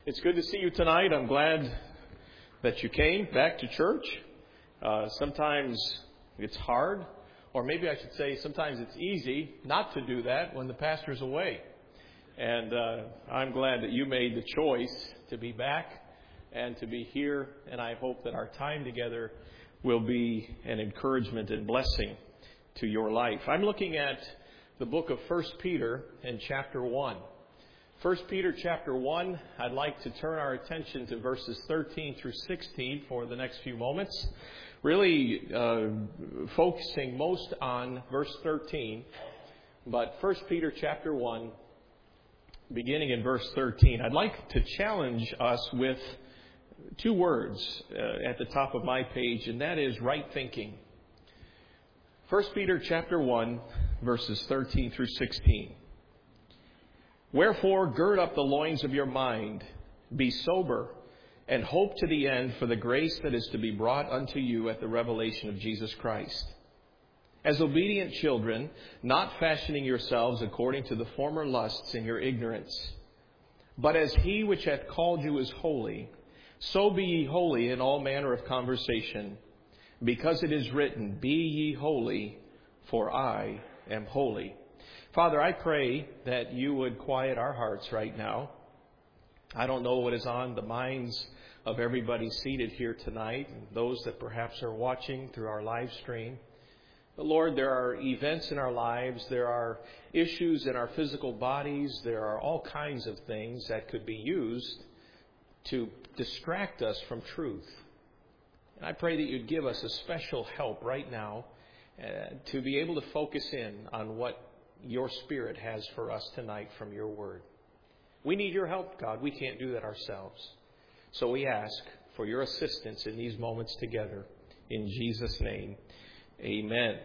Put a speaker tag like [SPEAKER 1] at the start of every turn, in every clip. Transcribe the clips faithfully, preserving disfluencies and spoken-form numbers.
[SPEAKER 1] It's good to see you tonight. I'm glad that you came back to church. Uh, sometimes it's hard, or maybe I should say sometimes it's easy not to do that when the pastor's away. And uh, I'm glad that you made the choice to be back and to be here, and I hope that our time together will be an encouragement and blessing to your life. I'm looking at the book of First Peter in chapter one. First Peter chapter one, I'd like to turn our attention to verses thirteen through sixteen for the next few moments. Really uh, focusing most on verse thirteen. But First Peter chapter one, beginning in verse thirteen, I'd like to challenge us with two words uh, at the top of my page, and that is right thinking. First Peter chapter one, verses thirteen through sixteen. Wherefore, gird up the loins of your mind, be sober, and hope to the end for the grace that is to be brought unto you at the revelation of Jesus Christ. As obedient children, not fashioning yourselves according to the former lusts in your ignorance, but as he which hath called you is holy, so be ye holy in all manner of conversation, because it is written, Be ye holy, for I am holy. Father, I pray that you would quiet our hearts right now. I don't know what is on the minds of everybody seated here tonight, and those that perhaps are watching through our live stream. But Lord, there are events in our lives, there are issues in our physical bodies, there are all kinds of things that could be used to distract us from truth. And I pray that you'd give us a special help right now uh, to be able to focus in on what your Spirit has for us tonight from your word. We need your help, God. We can't do that ourselves. So we ask for your assistance in these moments together. In Jesus' name, amen.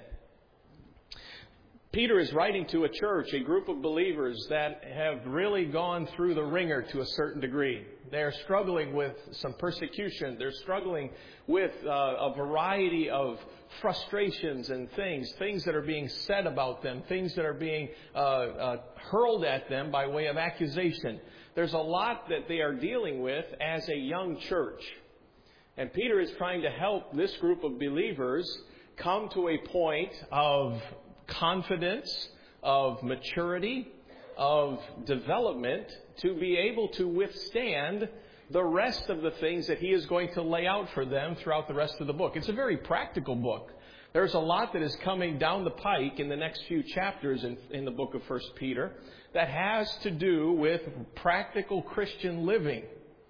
[SPEAKER 1] Peter is writing to a church, a group of believers that have really gone through the ringer to a certain degree. They're struggling with some persecution. They're struggling with uh, a variety of frustrations and things, things that are being said about them, things that are being uh, uh, hurled at them by way of accusation. There's a lot that they are dealing with as a young church. And Peter is trying to help this group of believers come to a point of confidence, of maturity, of development to be able to withstand the rest of the things that he is going to lay out for them throughout the rest of the book. It's a very practical book. There's a lot that is coming down the pike in the next few chapters in, in the book of First Peter that has to do with practical Christian living.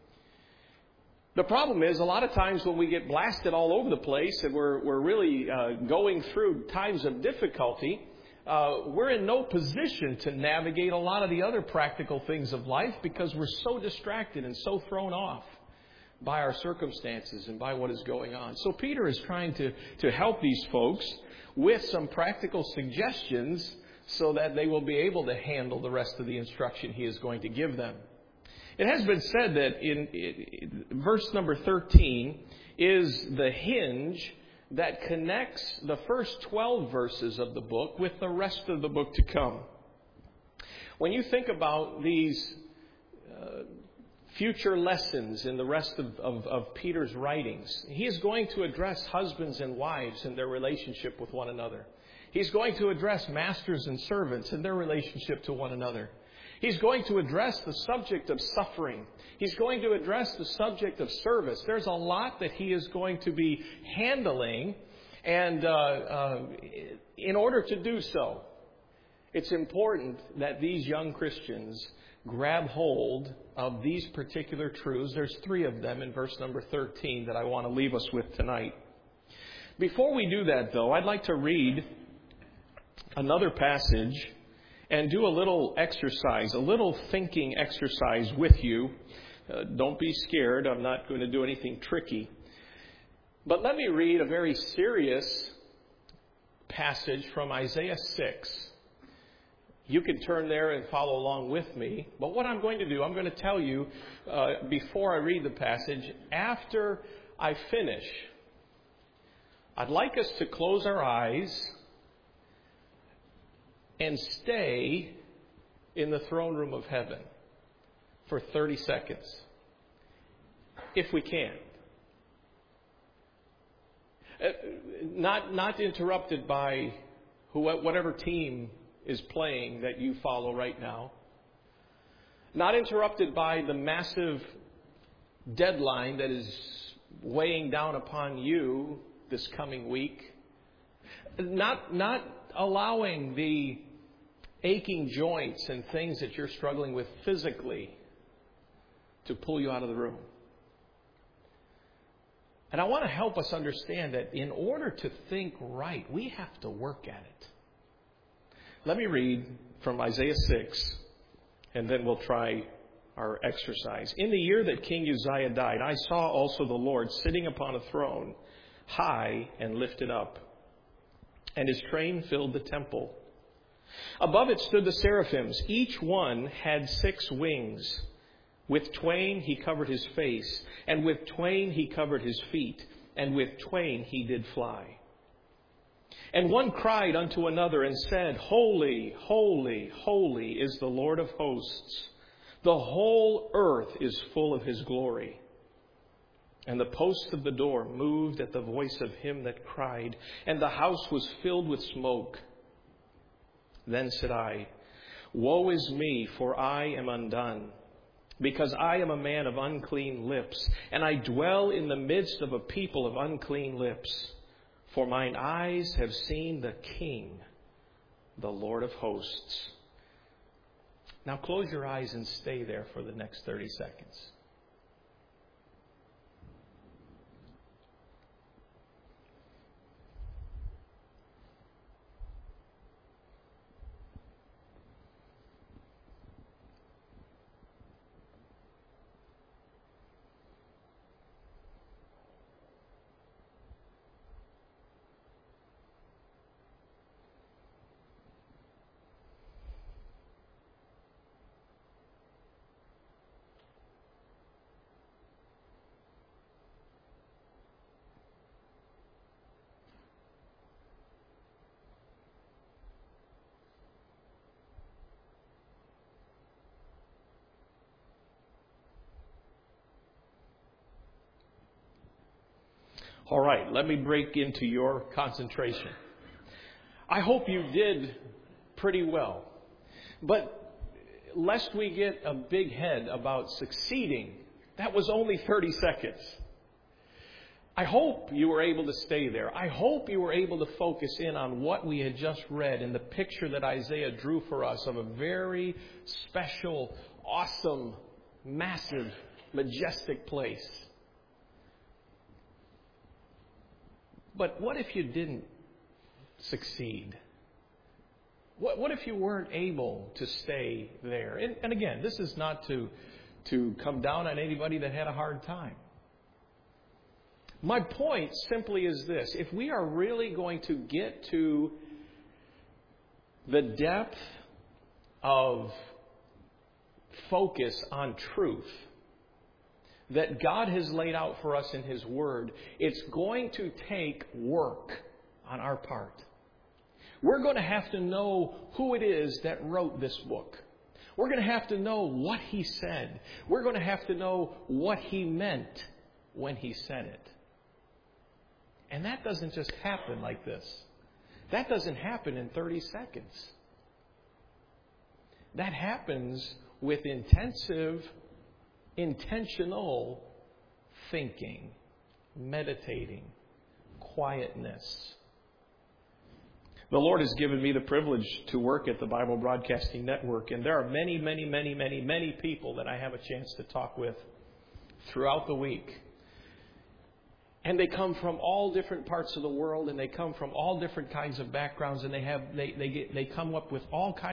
[SPEAKER 1] The problem is, a lot of times when we get blasted all over the place and we're, we're really uh, going through times of difficulty, uh, we're in no position to navigate a lot of the other practical things of life because we're so distracted and so thrown off by our circumstances and by what is going on. So Peter is trying to, to help these folks with some practical suggestions so that they will be able to handle the rest of the instruction he is going to give them. It has been said that in, in verse number thirteen is the hinge that connects the first twelve verses of the book with the rest of the book to come. When you think about these uh, future lessons in the rest of, of, of Peter's writings, he is going to address husbands and wives and their relationship with one another. He's going to address masters and servants and their relationship to one another. He's going to address the subject of suffering. He's going to address the subject of service. There's a lot that he is going to be handling. And uh, uh, in order to do so, it's important that these young Christians grab hold of these particular truths. There's three of them in verse number thirteen that I want to leave us with tonight. Before we do that, though, I'd like to read another passage and do a little exercise, a little thinking exercise with you. Uh, don't be scared. I'm not going to do anything tricky. But let me read a very serious passage from Isaiah six. You can turn there and follow along with me. But what I'm going to do, I'm going to tell you uh, before I read the passage, after I finish, I'd like us to close our eyes and stay in the throne room of heaven for thirty seconds. if we can. Uh, not, not interrupted by who, whatever team is playing that you follow right now. Not interrupted by the massive deadline that is weighing down upon you this coming week. Not, not allowing the aching joints and things that you're struggling with physically to pull you out of the room. And I want to help us understand that in order to think right, we have to work at it. Let me read from Isaiah six, and then we'll try our exercise. In the year that King Uzziah died, I saw also the Lord sitting upon a throne, high and lifted up, and his train filled the temple. Above it stood the seraphims. Each one had six wings. With twain he covered his face, and with twain he covered his feet, and with twain he did fly. And one cried unto another and said, Holy, holy, holy is the Lord of hosts. The whole earth is full of his glory. And the posts of the door moved at the voice of him that cried, and the house was filled with smoke. Then said I, Woe is me, for I am undone, because I am a man of unclean lips, and I dwell in the midst of a people of unclean lips. For mine eyes have seen the King, the Lord of hosts. Now close your eyes and stay there for the next thirty seconds. All right, let me break into your concentration. I hope you did pretty well. But lest we get a big head about succeeding, that was only thirty seconds. I hope you were able to stay there. I hope you were able to focus in on what we had just read and the picture that Isaiah drew for us of a very special, awesome, massive, majestic place. But what if you didn't succeed? What, what if you weren't able to stay there? And, and again, this is not to, to come down on anybody that had a hard time. My point simply is this. If we are really going to get to the depth of focus on truth that God has laid out for us in His Word, it's going to take work on our part. We're going to have to know who it is that wrote this book. We're going to have to know what He said. We're going to have to know what He meant when He said it. And that doesn't just happen like this. That doesn't happen in thirty seconds. That happens with intensive, intentional thinking, meditating, quietness. The Lord has given me the privilege to work at the Bible Broadcasting Network, and there are many, many, many, many, many people that I have a chance to talk with throughout the week. And they come from all different parts of the world, and they come from all different kinds of backgrounds, and they have they they get, they come up with all kinds